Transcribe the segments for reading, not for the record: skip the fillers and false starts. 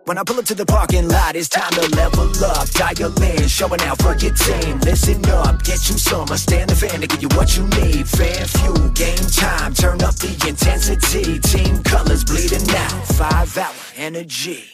When I pull up to the parking lot, it's time to level up. Dial in, showing out for your team. Listen up, get you some. Stand the fan to give you what you need. Fan fuel, game time, turn up the intensity. Team colors bleeding out, 5-hour energy.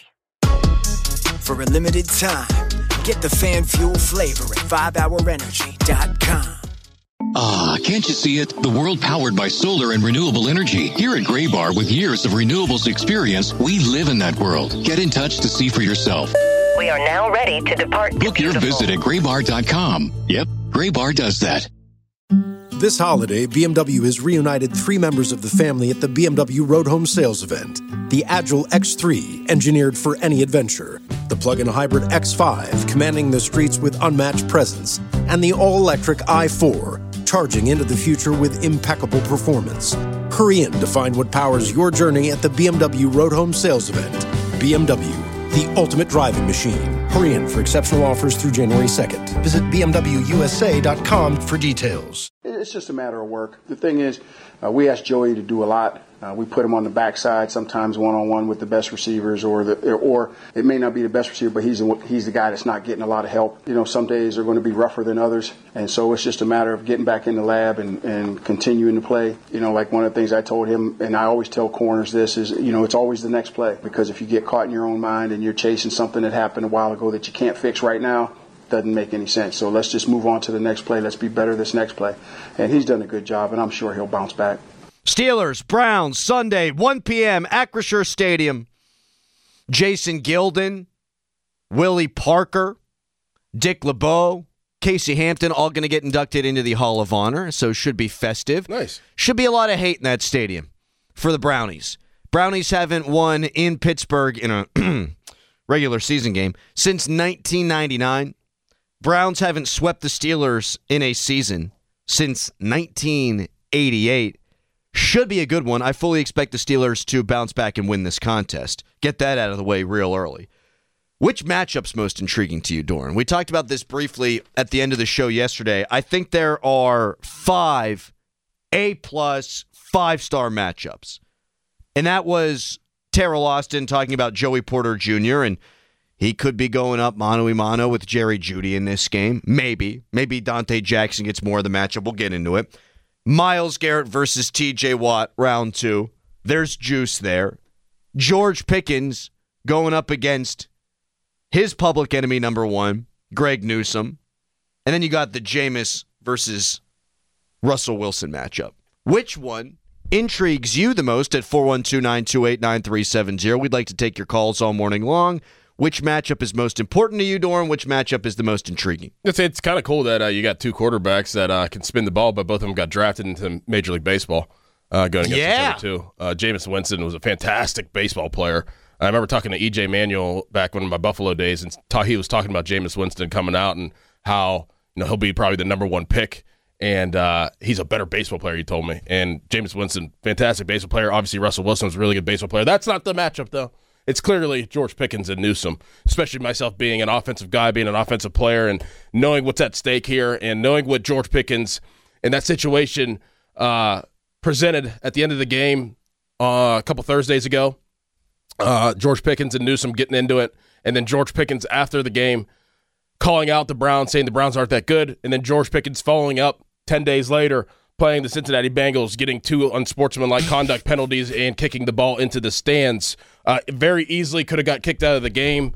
For a limited time, get the fan fuel flavor at 5hourenergy.com. Ah, can't you see it? The world powered by solar and renewable energy. Here at Graybar, with years of renewables experience, we live in that world. Get in touch to see for yourself. We are now ready to depart. Book your visit at graybar.com. Yep, Graybar does that. This holiday, BMW has reunited 3 members of the family at the BMW Road Home Sales event. The Agile X3, engineered for any adventure. The plug-in hybrid X5, commanding the streets with unmatched presence. And the all-electric i4, charging into the future with impeccable performance. Hurry in to find what powers your journey at the BMW Road Home Sales event. BMW, the ultimate driving machine. Hurry in for exceptional offers through January 2nd. Visit BMWUSA.com for details. It's just a matter of work. The thing is, we ask Joey to do a lot. We put him on the backside, sometimes one-on-one with the best receivers, or it may not be the best receiver, but he's the guy that's not getting a lot of help. You know, some days are going to be rougher than others, and so it's just a matter of getting back in the lab and continuing to play. You know, like one of the things I told him, and I always tell corners this, is, you know, it's always the next play, because if you get caught in your own mind and you're chasing something that happened a while ago that you can't fix right now, doesn't make any sense. So let's just move on to the next play. Let's be better this next play. And he's done a good job, and I'm sure he'll bounce back. Steelers, Browns, Sunday, 1 p.m., Acrisure Stadium. Jason Gilden, Willie Parker, Dick LeBeau, Casey Hampton, all going to get inducted into the Hall of Honor, so should be festive. Nice. Should be a lot of hate in that stadium for the Brownies. Brownies haven't won in Pittsburgh in a regular season game since 1999. Browns haven't swept the Steelers in a season since 1988. Should be a good one. I fully expect the Steelers to bounce back and win this contest. Get that out of the way real early. Which matchup's most intriguing to you, Doran? We talked about this briefly at the end of the show yesterday. I think there are 5 A-plus 5-star matchups. And that was Terrell Austin talking about Joey Porter Jr., and he could be going up mano-a-mano with Jerry Jeudy in this game. Maybe. Maybe Dante Jackson gets more of the matchup. We'll get into it. Myles Garrett versus T.J. Watt, round 2. There's juice there. George Pickens going up against his public enemy number 1, Greg Newsome. And then you got the Jameis versus Russell Wilson matchup. Which one intrigues you the most at 412-928-9370? We'd like to take your calls all morning long. Which matchup is most important to you, Doran? Which matchup is the most intriguing? It's kind of cool that you got 2 quarterbacks that can spin the ball, but both of them got drafted into Major League Baseball going against each other, too. Jameis Winston was a fantastic baseball player. I remember talking to E.J. Manuel back in my Buffalo days, and he was talking about Jameis Winston coming out and how he'll be probably the number 1 pick, and he's a better baseball player, he told me. And Jameis Winston, fantastic baseball player. Obviously, Russell Wilson was a really good baseball player. That's not the matchup, though. It's clearly George Pickens and Newsome, especially myself being an offensive guy, being an offensive player, and knowing what's at stake here, and knowing what George Pickens in that situation presented at the end of the game a couple Thursdays ago. George Pickens and Newsome getting into it, and then George Pickens after the game calling out the Browns, saying the Browns aren't that good, and then George Pickens following up 10 days later playing the Cincinnati Bengals, getting 2 unsportsmanlike conduct penalties and kicking the ball into the stands. Very easily could have got kicked out of the game,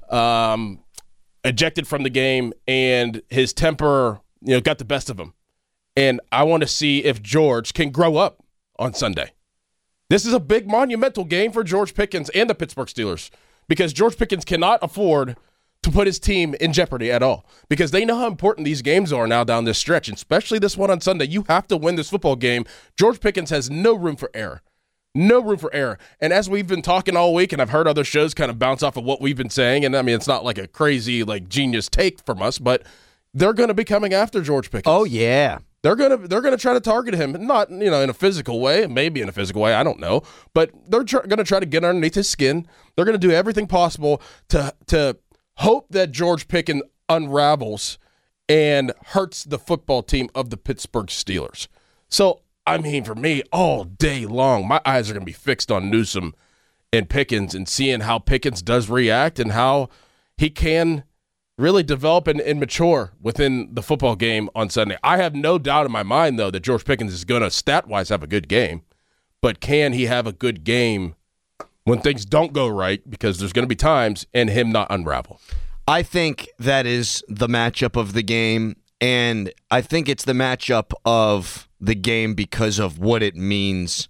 ejected from the game, and his temper got the best of him. And I want to see if George can grow up on Sunday. This is a big monumental game for George Pickens and the Pittsburgh Steelers, because George Pickens cannot afford to put his team in jeopardy at all, because they know how important these games are now down this stretch, and especially this one on Sunday. You have to win this football game. George Pickens has no room for error. No room for error. And as we've been talking all week, and I've heard other shows kind of bounce off of what we've been saying, and I mean, it's not like a crazy, genius take from us, but they're going to be coming after George Pickens. Oh, yeah. They're gonna try to target him, not in a physical way, maybe in a physical way, I don't know, but they're gonna try to get underneath his skin. They're gonna do everything possible to hope that George Pickens unravels and hurts the football team of the Pittsburgh Steelers. So I mean, for me, all day long, my eyes are gonna be fixed on Newsome and Pickens and seeing how Pickens does react and how he can really develop and mature within the football game on Sunday. I have no doubt in my mind, though, that George Pickens is going to stat-wise have a good game, but can he have a good game when things don't go right, because there's going to be times, and him not unravel? I think that is the matchup of the game, and I think it's the matchup of the game because of what it means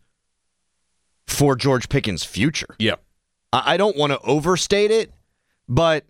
for George Pickens' future. Yeah. I don't want to overstate it, but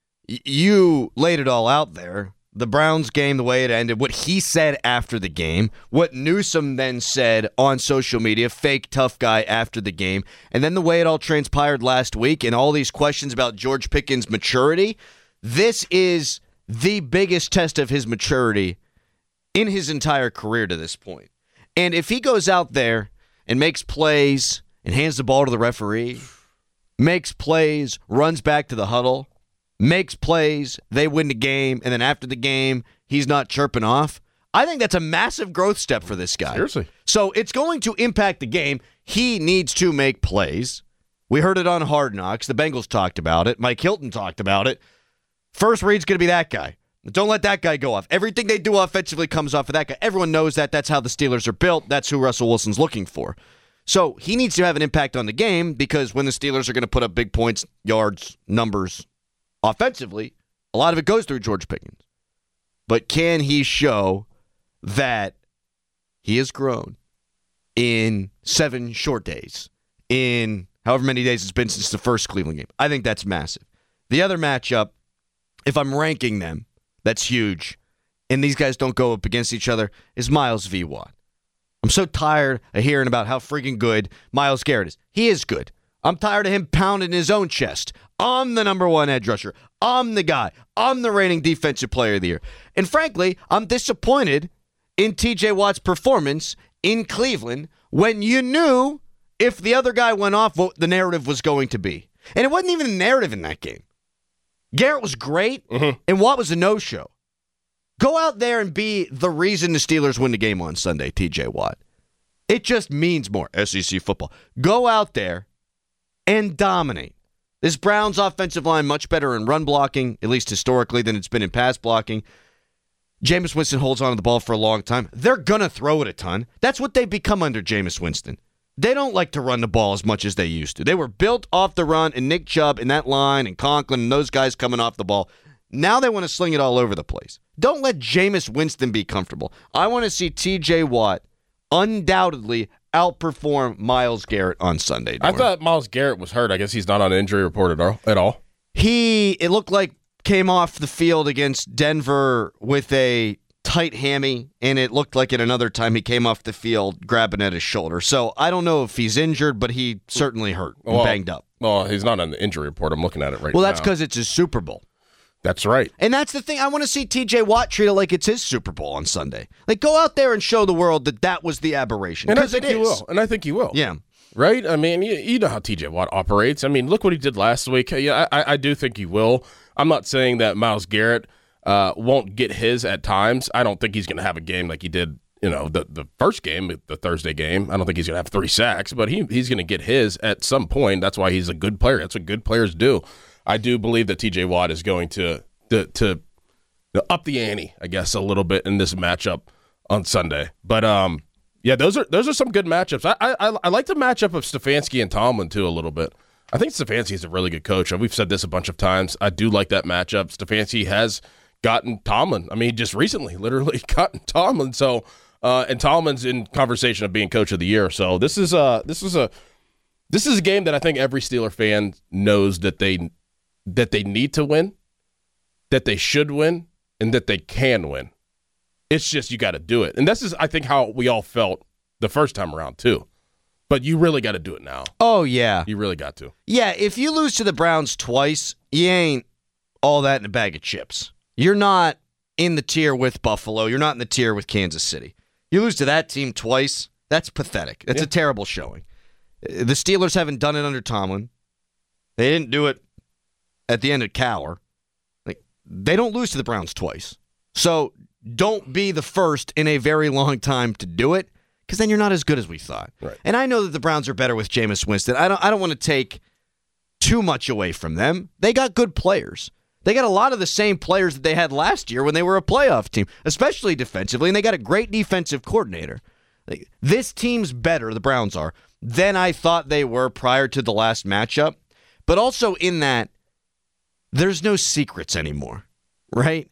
you laid it all out there. The Browns game, the way it ended, what he said after the game, what Newsom then said on social media, fake tough guy after the game, and then the way it all transpired last week and all these questions about George Pickens' maturity. This is the biggest test of his maturity in his entire career to this point. And if he goes out there and makes plays and hands the ball to the referee, makes plays, runs back to the huddle, makes plays, they win the game, and then after the game, he's not chirping off, I think that's a massive growth step for this guy. Seriously. So it's going to impact the game. He needs to make plays. We heard it on Hard Knocks. The Bengals talked about it. Mike Hilton talked about it. First read's going to be that guy. Don't let that guy go off. Everything they do offensively comes off of that guy. Everyone knows that. That's how the Steelers are built. That's who Russell Wilson's looking for. So he needs to have an impact on the game, because when the Steelers are going to put up big points, yards, numbers, offensively, a lot of it goes through George Pickens. But can he show that he has grown in 7 short days, in however many days it's been since the first Cleveland game? I think that's massive. The other matchup, if I'm ranking them, that's huge, and these guys don't go up against each other, is Myles v. Watt. I'm so tired of hearing about how freaking good Myles Garrett is. He is good. I'm tired of him pounding his own chest. I'm the number 1 edge rusher. I'm the guy. I'm the reigning defensive player of the year. And frankly, I'm disappointed in TJ Watt's performance in Cleveland when you knew if the other guy went off what the narrative was going to be. And it wasn't even a narrative in that game. Garrett was great, and Watt was a no-show. Go out there and be the reason the Steelers win the game on Sunday, TJ Watt. It just means more. SEC football. Go out there and dominate. This Browns offensive line much better in run blocking, at least historically, than it's been in pass blocking. Jameis Winston holds on to the ball for a long time. They're going to throw it a ton. That's what they've become under Jameis Winston. They don't like to run the ball as much as they used to. They were built off the run, and Nick Chubb and that line and Conklin and those guys coming off the ball. Now they want to sling it all over the place. Don't let Jameis Winston be comfortable. I want to see TJ Watt undoubtedly outperform Myles Garrett on Sunday. I thought Myles Garrett was hurt. I guess he's not on the injury report at all. It looked like, came off the field against Denver with a tight hammy, and it looked like at another time he came off the field grabbing at his shoulder. So I don't know if he's injured, but he certainly hurt and banged up. Well, he's not on the injury report. I'm looking at it right now. Well, that's because it's his Super Bowl. That's right. And that's the thing. I want to see TJ Watt treat it like it's his Super Bowl on Sunday. Like, go out there and show the world that that was the aberration. And I think he will. And I think he will. Yeah. Right? I mean, you know how TJ Watt operates. I mean, look what he did last week. Yeah, I do think he will. I'm not saying that Myles Garrett won't get his at times. I don't think he's going to have a game like he did, the first game, the Thursday game. I don't think he's going to have 3 sacks, but he's going to get his at some point. That's why he's a good player. That's what good players do. I do believe that TJ Watt is going to up the ante, I guess, a little bit in this matchup on Sunday. But yeah, those are some good matchups. I like the matchup of Stefanski and Tomlin too a little bit. I think Stefanski is a really good coach. We've said this a bunch of times. I do like that matchup. Stefanski has gotten Tomlin. I mean, just recently, literally gotten Tomlin. So and Tomlin's in conversation of being coach of the year. So this is a game that I think every Steeler fan knows that they need to win, that they should win, and that they can win. It's just you got to do it. And this is, I think, how we all felt the first time around, too. But you really got to do it now. Oh, yeah. You really got to. Yeah, if you lose to the Browns twice, you ain't all that in a bag of chips. You're not in the tier with Buffalo. You're not in the tier with Kansas City. You lose to that team twice, that's pathetic. That's a terrible showing. The Steelers haven't done it under Tomlin. They didn't do it at the end of Cowher. They don't lose to the Browns twice. So don't be the first in a very long time to do it. because then you're not as good as we thought. Right. And I know that the Browns are better with Jameis Winston. I don't want to take too much away from them. They got good players. They got a lot of the same players that they had last year when they were a playoff team, especially defensively, and they got a great defensive coordinator. This team's better, the Browns are, than I thought they were prior to the last matchup. But also in that, there's no secrets anymore, right?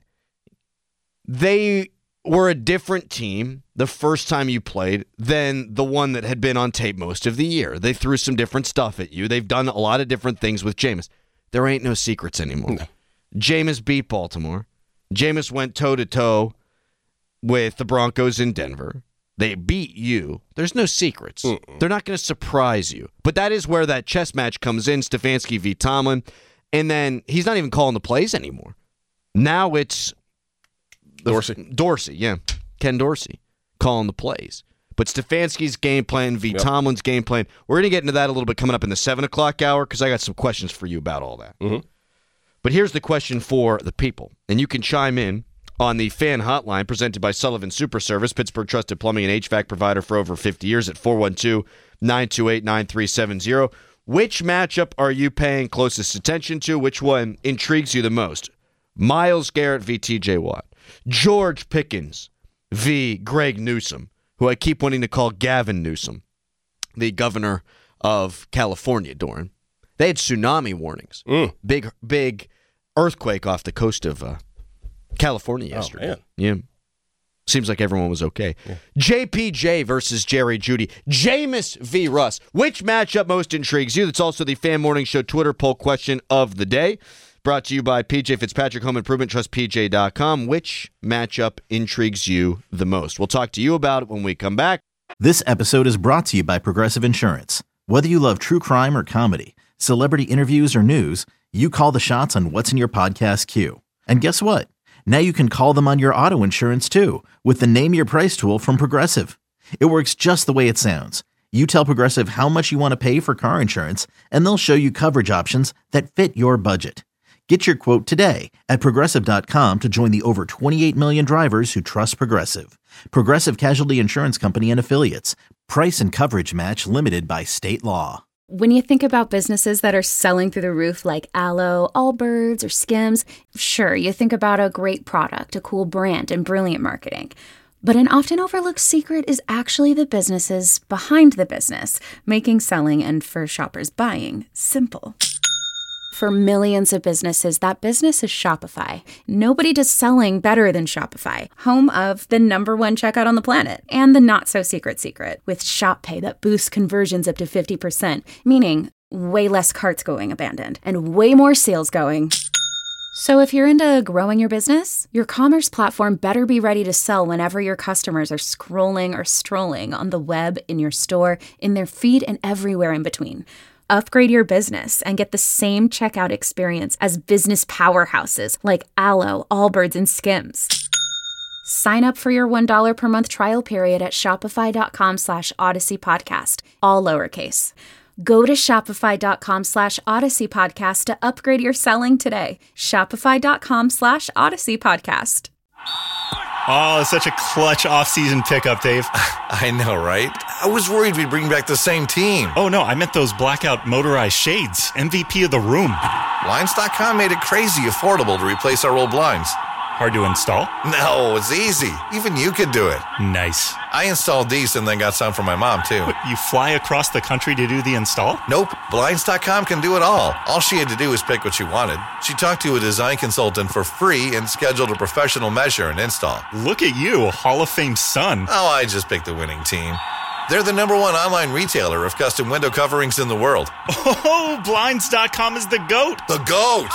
They were a different team the first time you played than the one that had been on tape most of the year. They threw some different stuff at you. They've done a lot of different things with Jameis. There ain't no secrets anymore. No. Jameis beat Baltimore. Jameis went toe-to-toe with the Broncos in Denver. They beat you. There's no secrets. They're not going to surprise you. But that is where that chess match comes in, Stefanski v. Tomlin. And then he's not even calling the plays anymore. Now it's Dorsey, yeah. Ken Dorsey calling the plays. But Stefanski's game plan v. Tomlin's game plan, we're going to get into that a little bit coming up in the 7 o'clock hour because I got some questions for you about all that. Mm-hmm. But here's the question for the people. And you can chime in on the fan hotline presented by Sullivan Super Service, Pittsburgh trusted plumbing and HVAC provider for over 50 years at 412-928-9370. Which matchup are you paying closest attention to? Which one intrigues you the most? Myles Garrett v. TJ Watt. George Pickens v. Greg Newsom, who I keep wanting to call Gavin Newsom, the governor of California, Doran. They had tsunami warnings. Big earthquake off the coast of California yesterday. Man. Yeah. Seems like everyone was okay. Yeah. JPJ versus Jerry Jeudy. Jameis v. Russ. Which matchup most intrigues you? That's also the Fan Morning Show Twitter poll question of the day. Brought to you by PJ Fitzpatrick Home Improvement, TrustPJ.com. Which matchup intrigues you the most? We'll talk to you about it when we come back. This episode is brought to you by Progressive Insurance. Whether you love true crime or comedy, celebrity interviews or news, you call the shots on what's in your podcast queue. And guess what? Now you can call them on your auto insurance too with the Name Your Price tool from Progressive. It works just the way it sounds. You tell Progressive how much you want to pay for car insurance, and they'll show you coverage options that fit your budget. Get your quote today at Progressive.com to join the over 28 million drivers who trust Progressive. Progressive Casualty Insurance Company and Affiliates. Price and coverage match limited by state law. When you think about businesses that are selling through the roof like Aloe, Allbirds, or Skims, sure, you think about a great product, a cool brand, and brilliant marketing. But an often overlooked secret is actually the businesses behind the business, making selling and for shoppers buying simple. For millions of businesses, that business is Shopify. Nobody does selling better than Shopify, home of the #1 checkout on the planet, and the not-so-secret secret, with Shop Pay that boosts conversions up to 50%, meaning way less carts going abandoned, and way more sales going. So if you're into growing your business, your commerce platform better be ready to sell whenever your customers are scrolling or strolling on the web, in your store, in their feed, and everywhere in between. Upgrade your business and get the same checkout experience as business powerhouses like Aloe, Allbirds, and Skims. Sign up for your $1 per month trial period at shopify.com/Odyssey Podcast, all lowercase. Go to shopify.com/Odyssey Podcast to upgrade your selling today. Shopify.com/Odyssey Podcast. Oh, it's such a clutch off-season pickup, Dave. I know, right? I was worried we'd bring back the same team. Oh, no, I meant those blackout motorized shades. MVP of the room. Blinds.com made it crazy affordable to replace our old blinds. Hard to install? No, it's easy. Even you could do it. Nice. I installed these and then got some for my mom, too. What, you fly across the country to do the install? Nope. Blinds.com can do it all. All she had to do was pick what she wanted. She talked to a design consultant for free and scheduled a professional measure and install. Look at you, a Hall of Fame son. Oh, I just picked the winning team. They're the #1 online retailer of custom window coverings in the world. Oh, Blinds.com is the GOAT. The GOAT!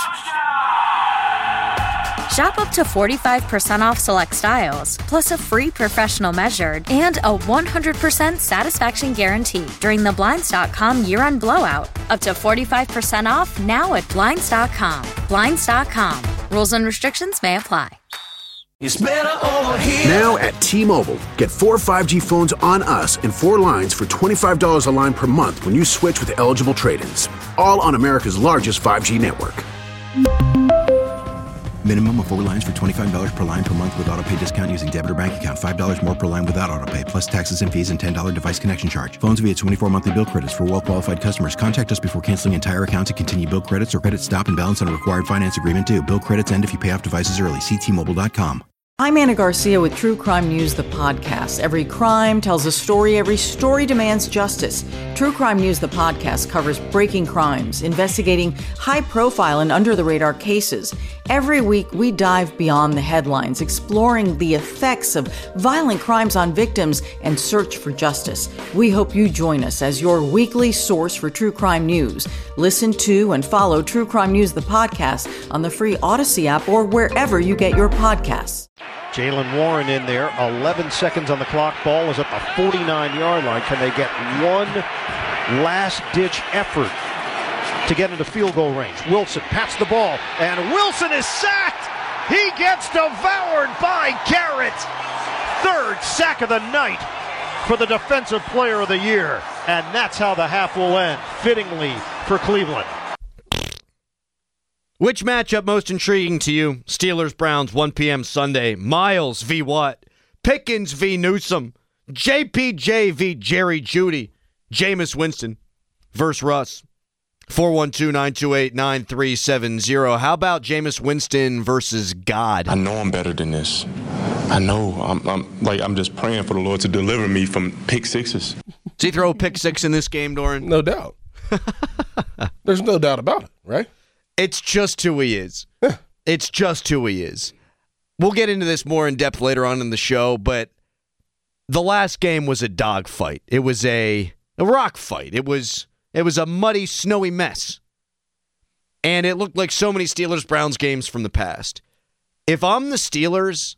Shop up to 45% off select styles, plus a free professional measured and a 100% satisfaction guarantee during the Blinds.com year-end blowout. Up to 45% off now at Blinds.com. Blinds.com. Rules and restrictions may apply. It's better over here. Now at T-Mobile, get 4 5G phones on us and 4 lines for $25 a line per month when you switch with eligible trade-ins. All on America's largest 5G network. Minimum of 4 lines for $25 per line per month with auto pay discount using debit or bank account. $5 more per line without auto pay, plus taxes and fees and $10 device connection charge. Phones via 24 monthly bill credits for well-qualified customers. Contact us before canceling entire account to continue bill credits or credit stop and balance on required finance agreement due. Bill credits end if you pay off devices early. See T-Mobile.com. I'm Anna Garcia with True Crime News, the podcast. Every crime tells a story. Every story demands justice. True Crime News, the podcast, covers breaking crimes, investigating high-profile and under-the-radar cases. Every week, we dive beyond the headlines, exploring the effects of violent crimes on victims and search for justice. We hope you join us as your weekly source for true crime news. Listen to and follow True Crime News, the podcast, on the free Odyssey app or wherever you get your podcasts. Jaylen Warren in there, 11 seconds on the clock. Ball is at the 49-yard line. Can they get one last-ditch effort to get into field goal range? Wilson pats the ball, and Wilson is sacked! He gets devoured by Garrett! Third sack of the night for the Defensive Player of the Year. And that's how the half will end, fittingly for Cleveland. Which matchup most intriguing to you? Steelers-Browns, 1 p.m. Sunday. Miles v. Watt. Pickens v. Newsom. JPJ v. Jerry Jeudy. Jameis Winston versus Russ. 412-928-9370. How about Jameis Winston versus God? I know I'm better than this. I know. I'm just praying for the Lord to deliver me from pick sixes. Does he throw a pick six in this game, Doran? No doubt. There's no doubt about it, right? It's just who he is. It's just who he is. We'll get into this more in depth later on in the show, but the last game was a dogfight. It was a rock fight. It was a muddy, snowy mess. And it looked like so many Steelers-Browns games from the past. If I'm the Steelers,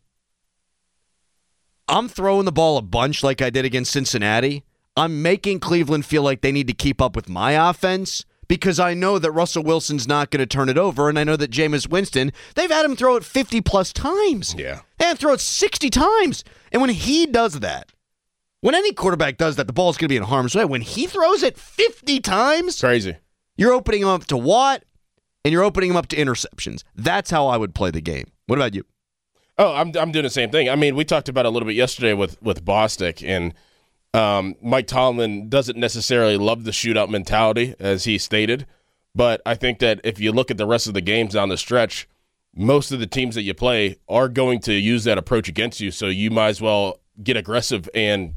I'm throwing the ball a bunch like I did against Cincinnati. I'm making Cleveland feel like they need to keep up with my offense, because I know that Russell Wilson's not going to turn it over, and I know that Jameis Winston, they've had him throw it 50-plus times. Yeah. They had him throw it 60 times. And when he does that, when any quarterback does that, the ball's going to be in harm's way. When he throws it 50 times, crazy. You're opening him up to Watt, and you're opening him up to interceptions. That's how I would play the game. What about you? Oh, I'm doing the same thing. I mean, we talked about it a little bit yesterday with Bostic, and Mike Tomlin doesn't necessarily love the shootout mentality, as he stated, but I think that if you look at the rest of the games down the stretch, most of the teams that you play are going to use that approach against you, so you might as well get aggressive and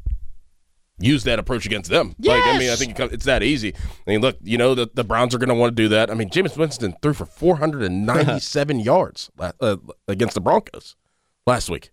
use that approach against them. Yes! I think it's that easy. I mean, look, the Browns are going to want to do that. I mean, Jameis Winston threw for 497 yards against the Broncos last week.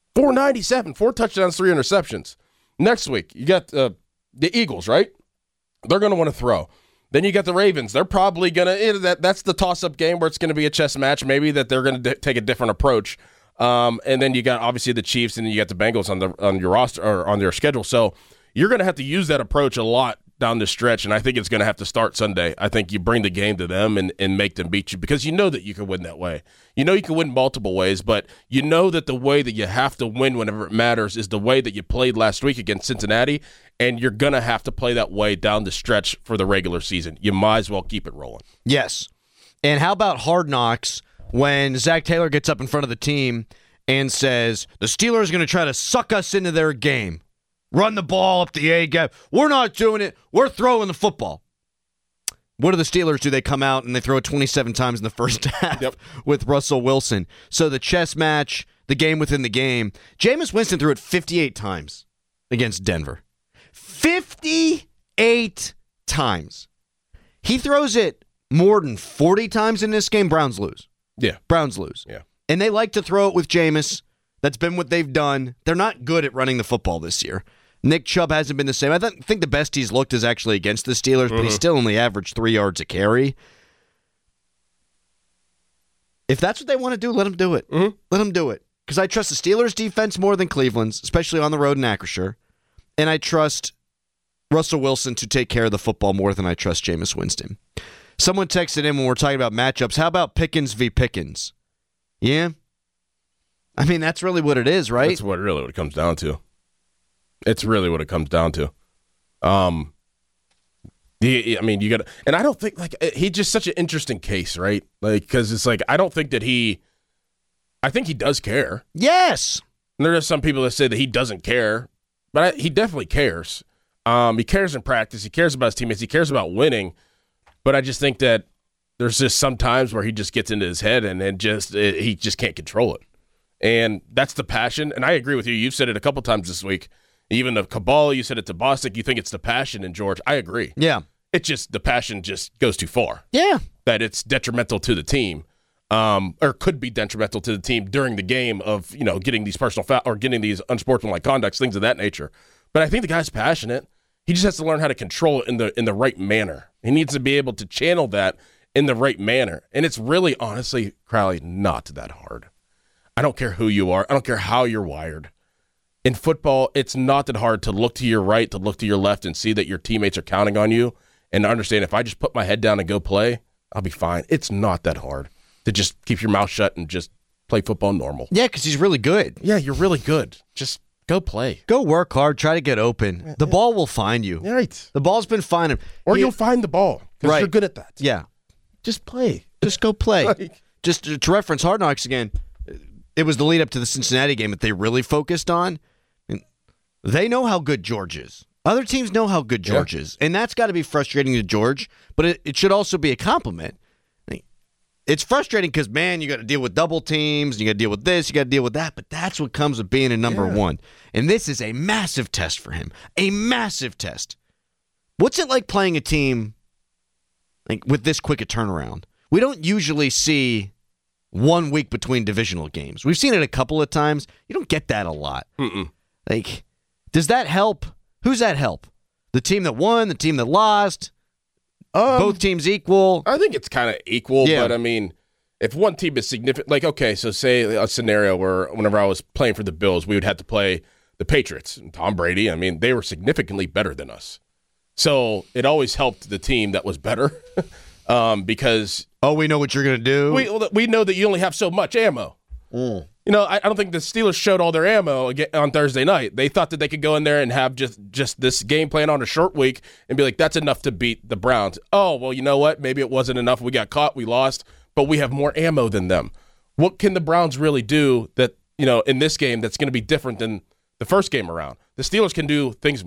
497, 4 touchdowns, 3 interceptions. Next week, you got the Eagles, right? They're going to want to throw. Then you got the Ravens. They're probably going to that's the toss-up game where it's going to be a chess match, maybe that they're going to take a different approach. And then you got, obviously, the Chiefs, and then you got the Bengals on your roster or on their schedule. So you're going to have to use that approach a lot down the stretch, and I think it's going to have to start Sunday. I think you bring the game to them and make them beat you, because you know that you can win that way. You know you can win multiple ways, but you know that the way that you have to win whenever it matters is the way that you played last week against Cincinnati, and you're going to have to play that way down the stretch for the regular season. You might as well keep it rolling. Yes. And how about Hard Knocks when Zach Taylor gets up in front of the team and says, the Steelers are going to try to suck us into their game. Run the ball up the A-gap. We're not doing it. We're throwing the football. What do the Steelers do? They come out and they throw it 27 times in the first half with Russell Wilson. So the chess match, the game within the game. Jameis Winston threw it 58 times against Denver. 58 times. He throws it more than 40 times in this game. Browns lose. Yeah. Browns lose. Yeah. And they like to throw it with Jameis. That's been what they've done. They're not good at running the football this year. Nick Chubb hasn't been the same. I think the best he's looked is actually against the Steelers, but he's still only averaged 3 yards a carry. If that's what they want to do, let them do it. Let them do it. Because I trust the Steelers' defense more than Cleveland's, especially on the road in Acrisure. And I trust Russell Wilson to take care of the football more than I trust Jameis Winston. Someone texted in when we're talking about matchups. How about Pickens v. Pickens? Yeah? I mean, that's really what it is, right? That's what it comes down to. It's really what it comes down to. You got, and I don't think he's just such an interesting case, right? Because it's I don't think that he I think he does care. Yes. And there are some people that say that he doesn't care, but he definitely cares. He cares in practice. He cares about his teammates. He cares about winning. But I just think that there's just some times where he just gets into his head and he just can't control it. And that's the passion. And I agree with you. You've said it a couple times this week. Even the Cabal, you said it to Bostic. You think it's the passion in George. I agree. Yeah. It's just the passion just goes too far. Yeah. That it's detrimental to the team. Or could be detrimental to the team during the game of, getting these personal foul or getting these unsportsmanlike conducts, things of that nature. But I think the guy's passionate. He just has to learn how to control it in the right manner. He needs to be able to channel that in the right manner. And it's really, honestly, Crowley, not that hard. I don't care who you are. I don't care how you're wired. In football, it's not that hard to look to your right, to look to your left, and see that your teammates are counting on you, and to understand if I just put my head down and go play, I'll be fine. It's not that hard to just keep your mouth shut and just play football normal. Yeah, because he's really good. Yeah, you're really good. Just go play. Go work hard. Try to get open. The ball will find you. Right. The ball's been finding. Or you'll find the ball because you're good at that. Yeah. Just play. Just go play. Just to reference Hard Knocks again, it was the lead up to the Cincinnati game that they really focused on. And they know how good George is. Other teams know how good George is. And that's got to be frustrating to George, but it should also be a compliment. It's frustrating because, man, you got to deal with double teams, you got to deal with this, you got to deal with that, but that's what comes with being a number one. And this is a massive test for him. A massive test. What's it like playing a team with this quick a turnaround? We don't usually see 1 week between divisional games. We've seen it a couple of times. You don't get that a lot. Does that help? Who's that help? The team that won, the team that lost? Both teams equal? I think it's kind of equal, but I mean, if one team is significant, so say a scenario where whenever I was playing for the Bills, we would have to play the Patriots. And Tom Brady, I mean, they were significantly better than us. So it always helped the team that was better because... Oh, we know what you're going to do? We know that you only have so much ammo. I don't think the Steelers showed all their ammo on Thursday night. They thought that they could go in there and have just this game plan on a short week and be like, that's enough to beat the Browns. Oh, well, you know what? Maybe it wasn't enough. We got caught. We lost. But we have more ammo than them. What can the Browns really do that, in this game that's going to be different than the first game around? The Steelers can do things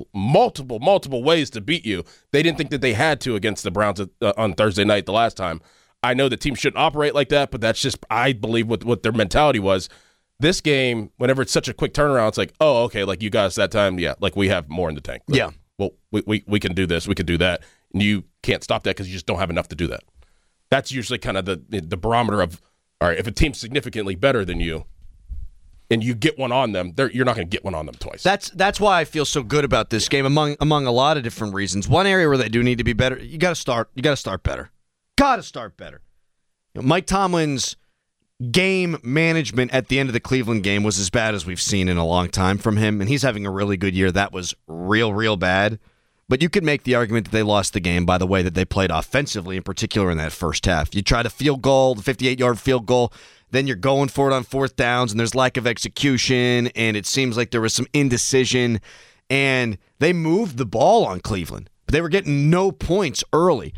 multiple ways to beat you. They didn't think that they had to against the Browns on Thursday night the last time. I know the team shouldn't operate like that, but that's just, I believe, what their mentality was. This game, whenever it's such a quick turnaround, it's like, oh, okay, like you guys that time, we have more in the tank. Yeah. Well, we can do this, we can do that, and you can't stop that because you just don't have enough to do that. That's usually kind of the barometer of, all right, if a team's significantly better than you, and you get one on them, you're not going to get one on them twice. That's why I feel so good about this game, among a lot of different reasons. One area where they do need to be better, you got to start better. Got to start better. Mike Tomlin's game management at the end of the Cleveland game was as bad as we've seen in a long time from him, and he's having a really good year. That was real bad. But you could make the argument that they lost the game by the way that they played offensively, in particular in that first half. You try to field goal, the 58-yard field goal, then you're going for it on fourth downs, and there's lack of execution, and it seems like there was some indecision, and they moved the ball on Cleveland. But they were getting no points early.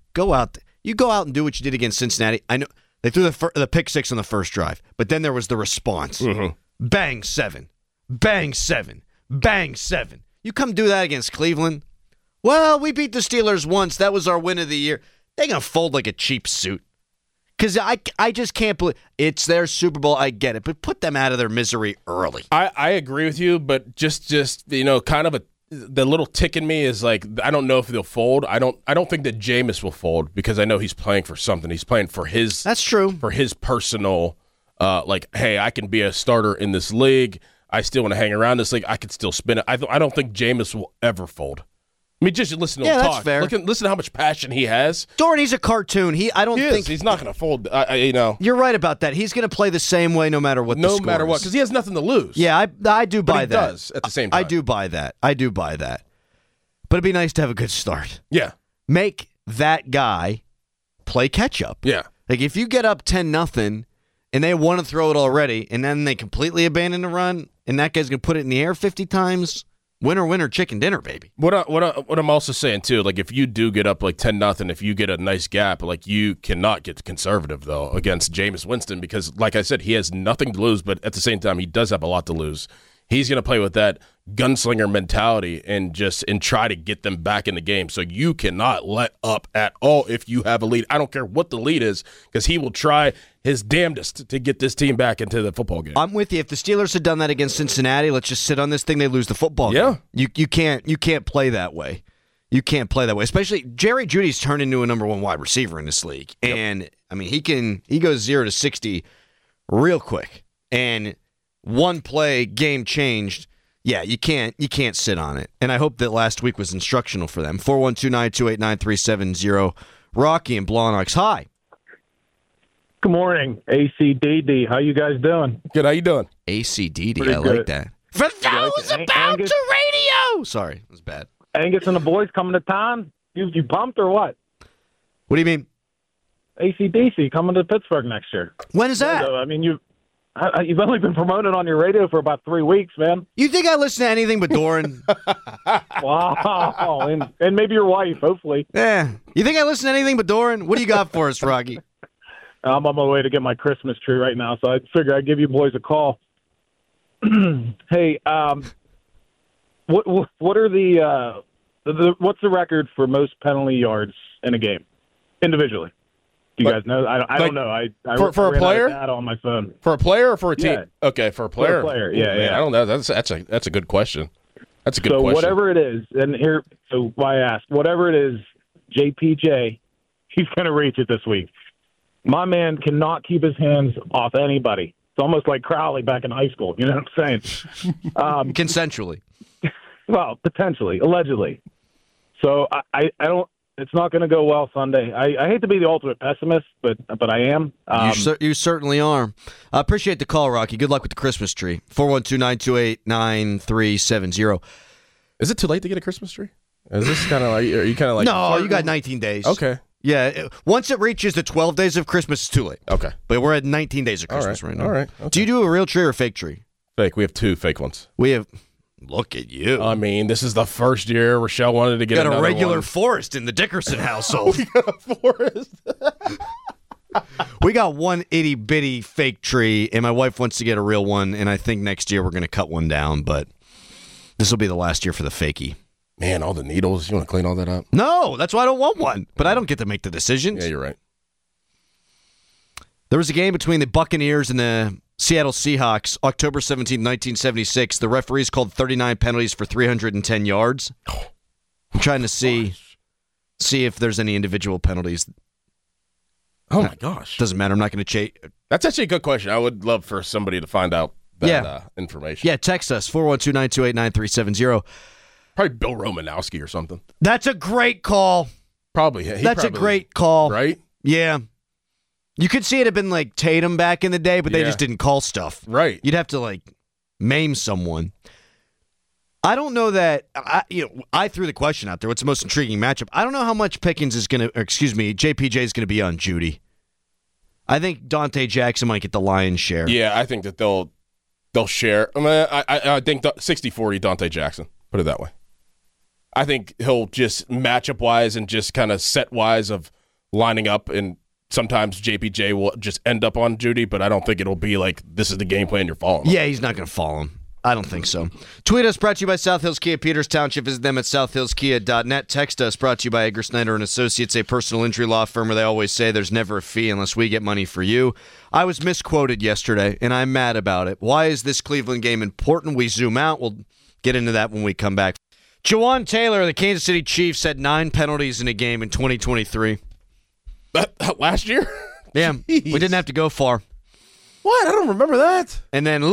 You go out and do what you did against Cincinnati. I know they threw the pick six on the first drive, but then there was the response. Bang, 7. Bang, 7. Bang, 7. You come do that against Cleveland? Well, we beat the Steelers once. That was our win of the year. They're going to fold like a cheap suit. Because I just can't believe it's their Super Bowl. I get it, but put them out of their misery early. I agree with you, but just kind of the little tick in me is like, I don't know if they'll fold. I don't think that Jameis will fold because I know he's playing for something. He's playing for his. That's true. For his personal, hey, I can be a starter in this league. I still want to hang around this league. I can still spin it. I don't think Jameis will ever fold. I mean, just listen to him talk. Fair. Listen to how much passion he has. Doran, he's a cartoon. I don't think he's not going to fold. You're right about that. He's going to play the same way no matter what. No matter what, because he has nothing to lose. Yeah, I do buy that. He does at the same time. I do buy that. But it'd be nice to have a good start. Yeah, make that guy play catch up. Yeah, like if you get up 10-0 and they want to throw it already, and then they completely abandon the run, and that guy's going to put it in the air 50 times. Winner, winner, chicken dinner, baby. What I'm also saying, too, like, if you do get up, like, 10-0, if you get a nice gap, like, you cannot get conservative, though, against Jameis Winston because, like I said, he has nothing to lose, but at the same time, he does have a lot to lose. He's going to play with that gunslinger mentality and try to get them back in the game. So you cannot let up at all if you have a lead. I don't care what the lead is because he will try his damnedest to get this team back into the football game. I'm with you. If the Steelers had done that against Cincinnati, let's just sit on this thing, they lose the football game. You can't play that way. You can't play that way. Especially Jerry Jeudy's turned into a number one wide receiver in this league. Yep. And I mean he goes 0 to 60 real quick. And one play, game changed. Yeah, you can't sit on it. And I hope that last week was instructional for them. 412-928-9370. Rocky and Blawnox. Hi. Good morning, ACDD. How you guys doing? Good. How you doing? ACDD. Pretty I good. like that. For those about to radio. Sorry, it was bad. Angus and the boys coming to town? You pumped or what? What do you mean? AC/DC coming to Pittsburgh next year. When is that? So, I mean, you've only been promoted on your radio for about 3 weeks, man. You think I listen to anything but Doran? Wow. And maybe your wife, hopefully. Yeah. You think I listen to anything but Doran? What do you got for us, Rocky? I'm on my way to get my Christmas tree right now, so I figured I'd give you boys a call. Hey, what are what's the record for most penalty yards in a game individually? Do you guys know? I don't know. I for a player on my phone. For a player or for a team? Yeah. Okay, for a player. For a player, yeah, Man, yeah. I don't know. That's a good question. That's a good question. So whatever it is, and here, so why I asked, whatever it is, JPJ, he's going to reach it this week. My man cannot keep his hands off anybody. It's almost like Crowley back in high school. You know what I'm saying? Consensually. Well, potentially, allegedly. So I don't. It's not going to go well Sunday. I hate to be the ultimate pessimist, but I am. You certainly are. I appreciate the call, Rocky. Good luck with the Christmas tree. 412-928-9370. Is it too late to get a Christmas tree? Is this kind of like? Are you kind of like? No, you got 19 days. Okay. Yeah, once it reaches the 12 days of Christmas, it's too late. Okay. But we're at 19 days of Christmas right now. All right. Okay. Do you do a real tree or a fake tree? Fake. We have 2 fake ones. We have. Look at you. I mean, this is the first year Rochelle wanted to get another one. Got a regular forest in the Dickerson household. We got a forest. We got one itty-bitty fake tree, and my wife wants to get a real one, and I think next year we're going to cut one down, but this will be the last year for the fakie. Man, all the needles. You want to clean all that up? No, that's why I don't want one. But I don't get to make the decisions. Yeah, you're right. There was a game between the Buccaneers and the Seattle Seahawks, October 17, 1976. The referees called 39 penalties for 310 yards. I'm trying to see if there's any individual penalties. Oh, my gosh. Doesn't matter. I'm not going to chase. That's actually a good question. I would love for somebody to find out that information. Yeah, text us, 412-928-9370. Probably Bill Romanowski or something. That's a great call. Probably. That's a great call. Right? Yeah. You could see it had been like Tatum back in the day, but they just didn't call stuff. Right. You'd have to like maim someone. I don't know that. I threw the question out there. What's the most intriguing matchup? I don't know how much Pickens is going to, JPJ is going to be on Judy. I think Dante Jackson might get the lion's share. Yeah, I think that they'll share. I mean, I think 60-40 Dante Jackson. Put it that way. I think he'll just matchup-wise and just kind of set-wise of lining up, and sometimes JPJ will just end up on Judy, but I don't think it'll be like this is the game plan you're following. Yeah, he's not going to follow him. I don't think so. Tweet us, brought to you by South Hills Kia, Peters Township. Visit them at southhillskia.net. Text us, brought to you by Edgar Snyder & Associates, a personal injury law firm where they always say there's never a fee unless we get money for you. I was misquoted yesterday, and I'm mad about it. Why is this Cleveland game important? We zoom out. We'll get into that when we come back. Jawan Taylor of the Kansas City Chiefs had 9 penalties in a game in 2023. Last year? Yeah, we didn't have to go far. What? I don't remember that. And then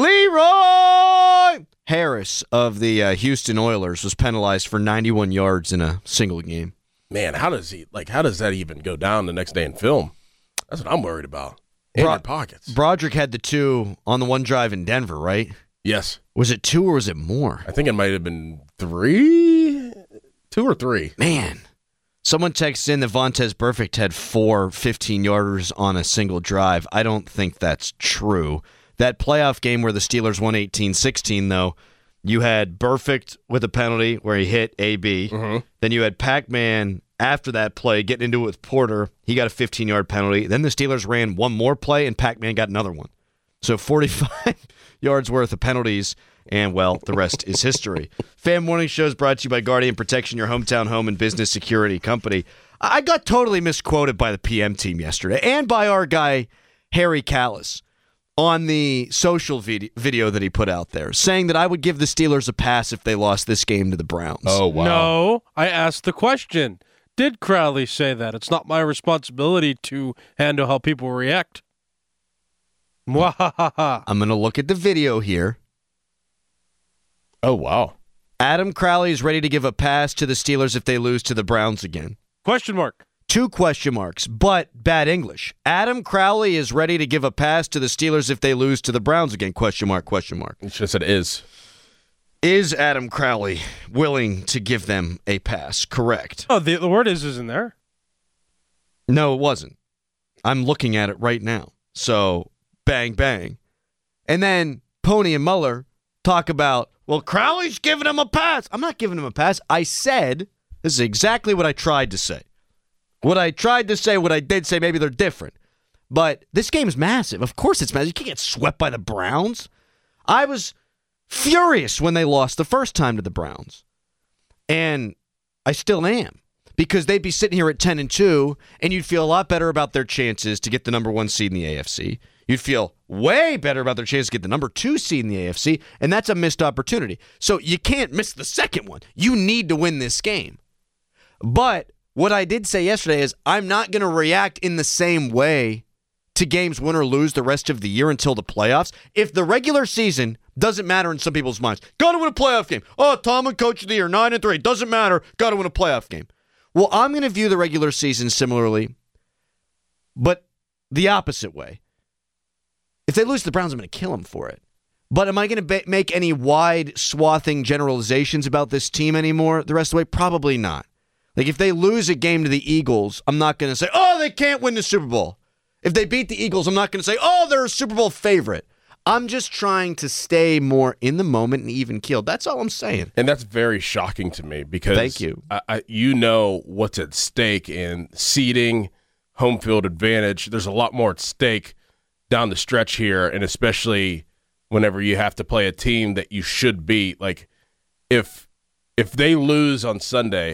Leroy Harris of the Houston Oilers was penalized for 91 yards in a single game. Man, how does that even go down the next day in film? That's what I'm worried about. In your pockets. Broderick had the 2 on the one drive in Denver, right? Yes. Was it 2 or was it more? I think it might have been 3. 2 or 3. Man. Someone texts in that Vontaze Burfict had 4 15-yarders on a single drive. I don't think that's true. That playoff game where the Steelers won 18-16, though, You had Burfict with a penalty where he hit AB. Then you had Pac-Man after that play getting into it with Porter. He got a 15-yard penalty. Then the Steelers ran one more play, and Pac-Man got another one. So 45 yards worth of penalties, and, well, the rest is history. Fan Morning Show is brought to you by Guardian Protection, your hometown home and business security company. I got totally misquoted by the PM team yesterday and by our guy, Harry Callis, on the social video that he put out there, saying that I would give the Steelers a pass if they lost this game to the Browns. Oh, wow. No, I asked the question. Did Crowley say that? It's not my responsibility to handle how people react. Mwahaha. I'm going to look at the video here. Oh, wow. Adam Crowley is ready to give a pass to the Steelers if they lose to the Browns again. Question mark. 2 question marks, but bad English. Adam Crowley is ready to give a pass to the Steelers if they lose to the Browns again. Question mark, question mark. You should have said is. Is Adam Crowley willing to give them a pass? Correct. Oh, the word isn't there. No, it wasn't. I'm looking at it right now. So, bang, bang. And then Pony and Muller talk about, well, Crowley's giving him a pass. I'm not giving him a pass. I said, this is exactly what I tried to say. What I tried to say, what I did say, maybe they're different. But this game's massive. Of course it's massive. You can't get swept by the Browns. I was furious when they lost the first time to the Browns. And I still am. Because they'd be sitting here at 10-2, and you'd feel a lot better about their chances to get the number 1 seed in the AFC. You'd feel way better about their chances to get the number 2 seed in the AFC, and that's a missed opportunity. So you can't miss the second one. You need to win this game. But what I did say yesterday is I'm not going to react in the same way to games win or lose the rest of the year until the playoffs. If the regular season doesn't matter in some people's minds, got to win a playoff game. Oh, Tomlin, coach of the year, 9-3, doesn't matter, got to win a playoff game. Well, I'm going to view the regular season similarly, but the opposite way. If they lose to the Browns, I'm going to kill them for it. But am I going to make any wide swathing generalizations about this team anymore the rest of the way? Probably not. Like, if they lose a game to the Eagles, I'm not going to say, oh, they can't win the Super Bowl. If they beat the Eagles, I'm not going to say, oh, they're a Super Bowl favorite. I'm just trying to stay more in the moment and even keeled. That's all I'm saying. And that's very shocking to me because thank you. You know what's at stake in seeding, home field advantage. There's a lot more at stake down the stretch here, and especially whenever you have to play a team that you should beat. Like, if they lose on Sunday,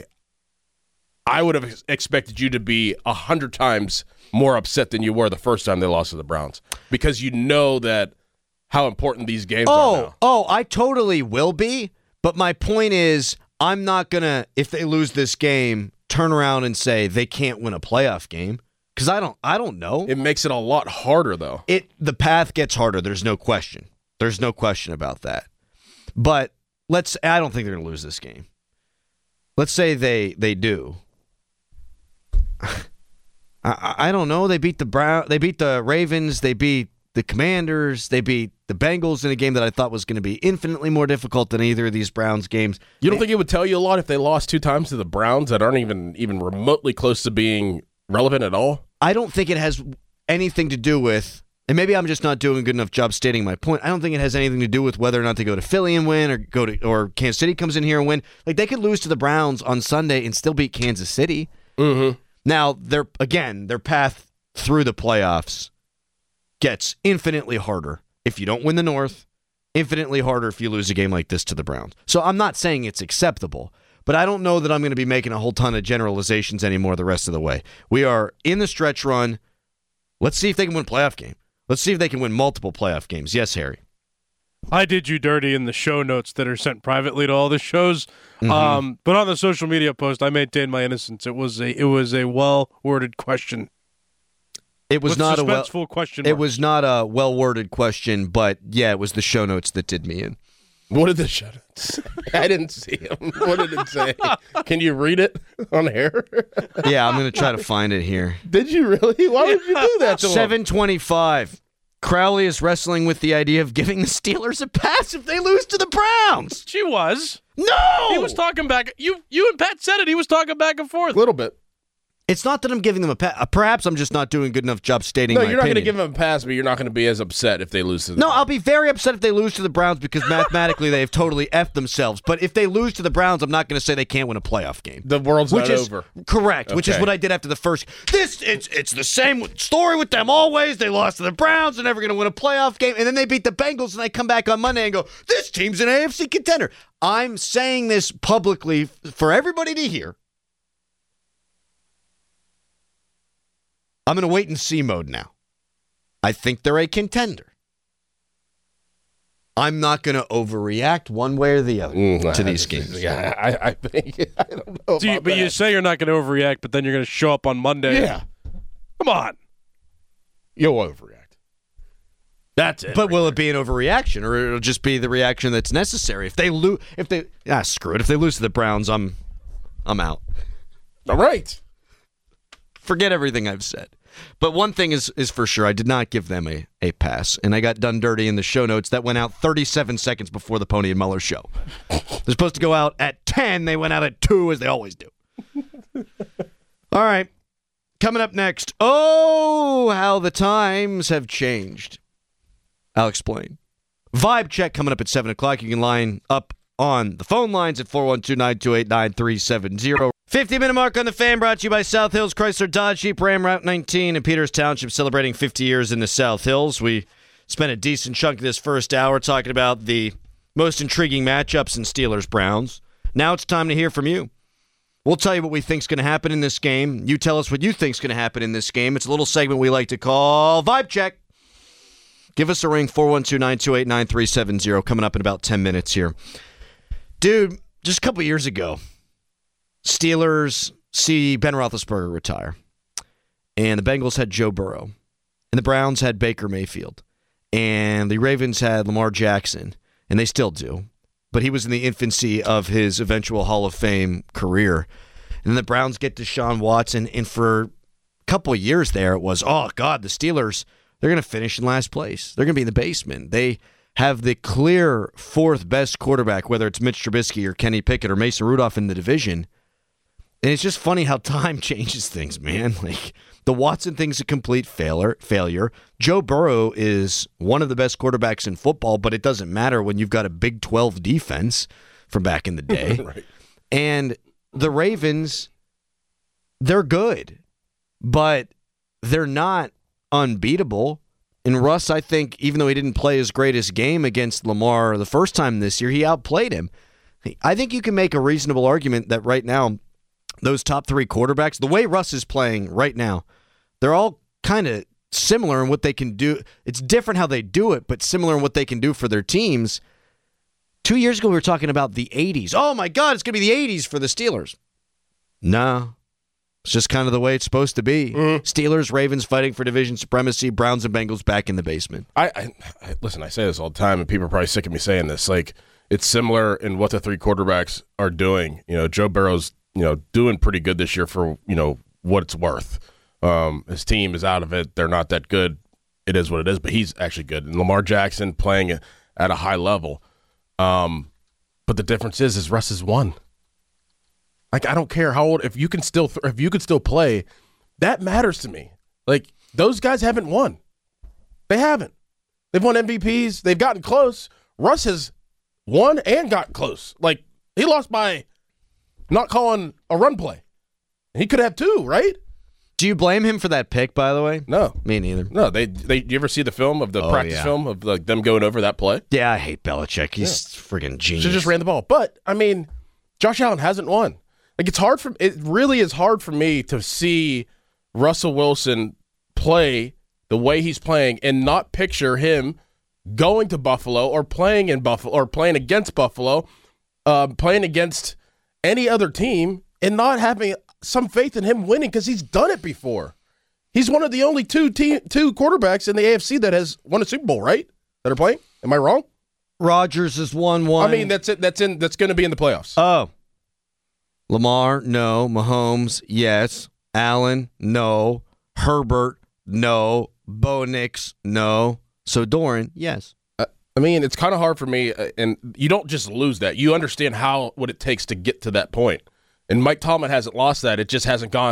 I would have expected you to be 100 times more upset than you were the first time they lost to the Browns because you know that how important these games are now. Oh, I totally will be, but my point is I'm not going to, if they lose this game, turn around and say they can't win a playoff game because I don't know. It makes it a lot harder, though. The path gets harder. There's no question. There's no question about that. But I don't think they're going to lose this game. Let's say they do. I don't know. They beat the Ravens. They beat the Commanders. They beat the Bengals in a game that I thought was going to be infinitely more difficult than either of these Browns games. You don't think it would tell you a lot if they lost 2 times to the Browns that aren't even remotely close to being relevant at all? I don't think it has anything to do with, and maybe I'm just not doing a good enough job stating my point. I don't think it has anything to do with whether or not they go to Philly and win or Kansas City comes in here and win. Like, they could lose to the Browns on Sunday and still beat Kansas City. Mm-hmm. Now, their path through the playoffs gets infinitely harder if you don't win the North, infinitely harder if you lose a game like this to the Browns. So I'm not saying it's acceptable, but I don't know that I'm going to be making a whole ton of generalizations anymore the rest of the way. We are in the stretch run. Let's see if they can win a playoff game. Let's see if they can win multiple playoff games. Yes, Harry. I did you dirty in the show notes that are sent privately to all the shows. Mm-hmm. But on the social media post, I maintained my innocence. It was a well-worded question. It was not suspenseful question. It was not a well-worded question, but yeah, it was the show notes that did me in. What did the show notes say? I didn't see them. What did it say? Can you read it on air? Yeah, I'm going to try to find it here. Did you really? Why would you do that to 7:25. Crowley is wrestling with the idea of giving the Steelers a pass if they lose to the Browns. She was. No! He was talking back. You and Pat said it. He was talking back and forth. A little bit. It's not that I'm giving them a pass. Perhaps I'm just not doing a good enough job stating my opinion. No, you're not going to give them a pass, but you're not going to be as upset if they lose to the Browns. No, I'll be very upset if they lose to the Browns because mathematically they have totally effed themselves. But if they lose to the Browns, I'm not going to say they can't win a playoff game. The world's not over. Correct, which is what I did after the first. It's the same story with them always. They lost to the Browns. They're never going to win a playoff game. And then they beat the Bengals, and I come back on Monday and go, this team's an AFC contender. I'm saying this publicly for everybody to hear. I'm in a wait-and-see mode now. I think they're a contender. I'm not going to overreact one way or the other to these games. Yeah, I think. I don't know. But you say you're not going to overreact, but then you're going to show up on Monday. Yeah. Come on. You'll overreact. That's it. But will it be an overreaction, or it'll just be the reaction that's necessary? If they lose, screw it. If they lose to the Browns, I'm out. All right. Forget everything I've said. But one thing is for sure, I did not give them a pass, and I got done dirty in the show notes. That went out 37 seconds before the Pony and Muller show. They're supposed to go out at 10. They went out at 2, as they always do. All right. Coming up next, how the times have changed. I'll explain. Vibe check coming up at 7 o'clock. You can line up on the phone lines at 412-928-9370. 50-minute mark on the Fan, brought to you by South Hills Chrysler Dodge Jeep Ram Route 19 in Peters Township, celebrating 50 years in the South Hills. We spent a decent chunk of this first hour talking about the most intriguing matchups in Steelers-Browns. Now it's time to hear from you. We'll tell you what we think is going to happen in this game. You tell us what you think is going to happen in this game. It's a little segment we like to call Vibe Check. Give us a ring, 412-928-9370, coming up in about 10 minutes here. Dude, just a couple years ago, Steelers see Ben Roethlisberger retire, and the Bengals had Joe Burrow, and the Browns had Baker Mayfield, and the Ravens had Lamar Jackson, and they still do, but he was in the infancy of his eventual Hall of Fame career. And then the Browns get Deshaun Watson, and for a couple of years there, it was, oh, God, the Steelers, they're going to finish in last place. They're going to be in the basement. They have the clear fourth best quarterback, whether it's Mitch Trubisky or Kenny Pickett or Mason Rudolph in the division. And it's just funny how time changes things, man. Like, the Watson thing's a complete failure. Joe Burrow is one of the best quarterbacks in football, but it doesn't matter when you've got a Big 12 defense from back in the day. Right. And the Ravens, they're good, but they're not unbeatable. And Russ, I think, even though he didn't play his greatest game against Lamar the first time this year, he outplayed him. I think you can make a reasonable argument that right now, those top three quarterbacks, the way Russ is playing right now, they're all kind of similar in what they can do. It's different how they do it, but similar in what they can do for their teams. 2 years ago, we were talking about the 80s. Oh, my God, it's going to be the 80s for the Steelers. No, it's just kind of the way it's supposed to be. Steelers, Ravens fighting for division supremacy, Browns and Bengals back in the basement. I listen, I say this all the time, and people are probably sick of me saying this. Like, it's similar in what the three quarterbacks are doing. You know, Joe Burrow's doing pretty good this year for, what it's worth. His team is out of it. They're not that good. It is what it is, but he's actually good. And Lamar Jackson playing at a high level. But the difference is Russ has won. Like, I don't care how old, if you can still play, that matters to me. Like, those guys haven't won. They haven't. They've won MVPs. They've gotten close. Russ has won and got close. Like, he lost by not calling a run play. He could have two, right? Do you blame him for that pick, by the way? No. Me neither. No, you ever see the film of the practice film of like them going over that play? Yeah, I hate Belichick. He's friggin' genius. Should just ran the ball. But, I mean, Josh Allen hasn't won. Like, it really is hard for me to see Russell Wilson play the way he's playing and not picture him going to Buffalo or playing in Buffalo or playing against Buffalo, playing against any other team and not having some faith in him winning because he's done it before. He's one of the only two quarterbacks in the AFC that has won a Super Bowl, right? That are playing? Am I wrong? Rodgers has won one. I mean, that's it. That's going to be in the playoffs. Oh. Lamar, no. Mahomes, yes. Allen, no. Herbert, no. Bo Nix, no. So Doran, yes. I mean, it's kind of hard for me, and you don't just lose that. You understand what it takes to get to that point. And Mike Tomlin hasn't lost that. It just hasn't gone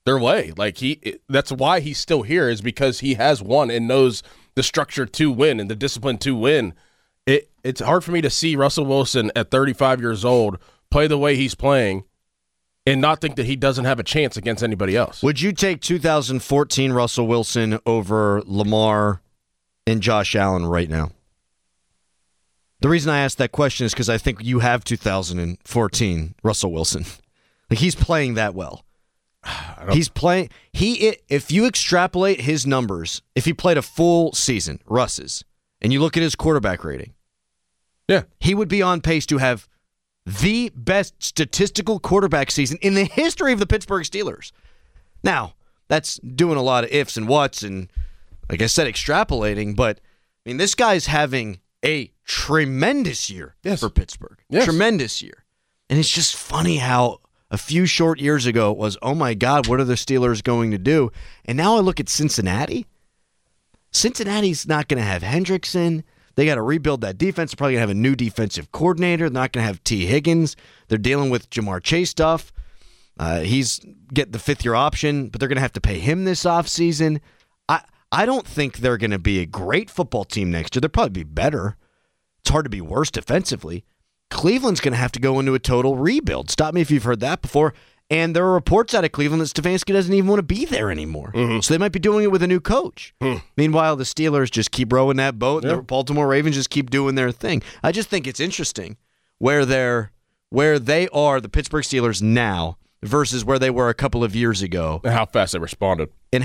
their way. That's why he's still here, is because he has won and knows the structure to win and the discipline to win. It's hard for me to see Russell Wilson at 35 years old play the way he's playing and not think that he doesn't have a chance against anybody else. Would you take 2014 Russell Wilson over Lamar and Josh Allen right now? The reason I asked that question is because I think you have 2014 Russell Wilson. He's playing that well. He's playing. If you extrapolate his numbers, if he played a full season, Russ's, and you look at his quarterback rating, he would be on pace to have the best statistical quarterback season in the history of the Pittsburgh Steelers. Now, that's doing a lot of ifs and whats and, like I said, extrapolating, but I mean, this guy's having a tremendous year for Pittsburgh. Yes. Tremendous year. And it's just funny how a few short years ago it was, oh my God, what are the Steelers going to do? And now I look at Cincinnati. Cincinnati's not going to have Hendrickson. They got to rebuild that defense. They're probably going to have a new defensive coordinator. They're not going to have T. Higgins. They're dealing with Jamar Chase stuff. He's getting the fifth-year option, but they're going to have to pay him this offseason. I don't think they're going to be a great football team next year. They'll probably be better. It's hard to be worse defensively. Cleveland's going to have to go into a total rebuild. Stop me if you've heard that before. And there are reports out of Cleveland that Stefanski doesn't even want to be there anymore. Mm-hmm. So they might be doing it with a new coach. Meanwhile, the Steelers just keep rowing that boat. And the Baltimore Ravens just keep doing their thing. I just think it's interesting where they are, the Pittsburgh Steelers now, versus where they were a couple of years ago. And how fast they responded. And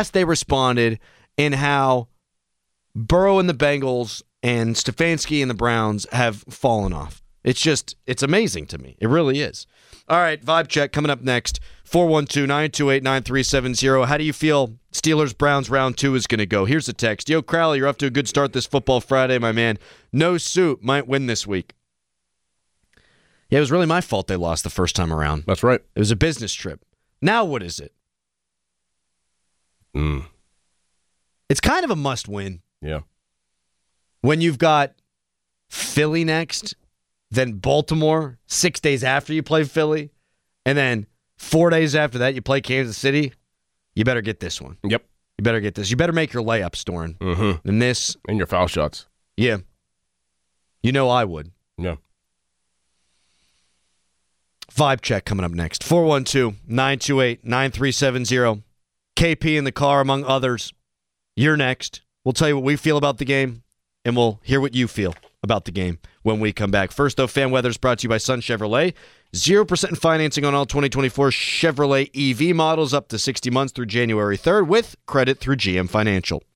how Burrow and the Bengals and Stefanski and the Browns have fallen off. It's amazing to me. It really is. All right, Vibe Check coming up next. 412-928-9370. How do you feel Steelers-Browns round 2 is going to go? Here's a text. Yo, Crowley, you're off to a good start this football Friday, my man. No suit might win this week. Yeah, it was really my fault they lost the first time around. That's right. It was a business trip. Now what is it? It's kind of a must-win. Yeah. When you've got Philly next, then Baltimore 6 days after you play Philly, and then 4 days after that you play Kansas City, you better get this one. Yep. You better get this. You better make your layups, Doran. Mm-hmm. And this. And your foul shots. Yeah. You know I would. Yeah. Vibe Check coming up next. 412-928-9370. KP in the car, among others. You're next. We'll tell you what we feel about the game, and we'll hear what you feel about the game when we come back. First, though, Fan Weather is brought to you by Sun Chevrolet. 0% financing on all 2024 Chevrolet EV models up to 60 months through January 3rd with credit through GM Financial.